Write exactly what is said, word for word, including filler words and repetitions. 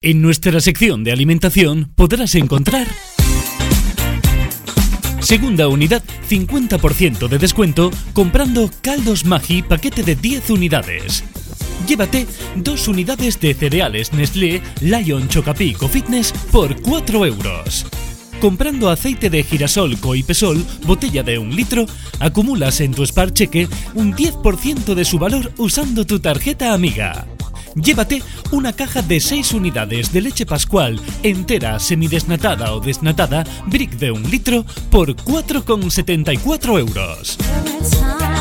En nuestra sección de alimentación podrás encontrar segunda unidad, cincuenta por ciento de descuento comprando caldos Maggi paquete de diez unidades. Llévate dos unidades de cereales Nestlé Lion Chocapic o Fitness por cuatro euros. Comprando aceite de girasol Coipesol, botella de un litro, acumulas en tu Spar Cheque un diez por ciento de su valor usando tu tarjeta amiga. Llévate una caja de seis unidades de leche Pascual entera, semidesnatada o desnatada, Brick de un litro por cuatro con setenta y cuatro euros.